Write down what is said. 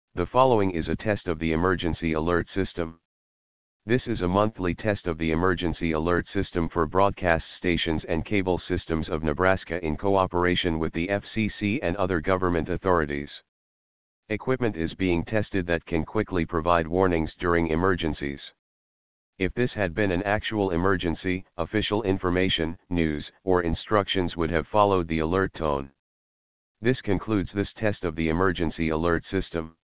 The following is a test of the emergency alert system. This is a monthly test of the emergency alert system for broadcast stations and cable systems of Nebraska in cooperation with the FCC and other government authorities. Equipment is being tested that can quickly provide warnings during emergencies. If this had been an actual emergency, official information, news, or instructions would have followed the alert tone. This concludes this test of the emergency alert system.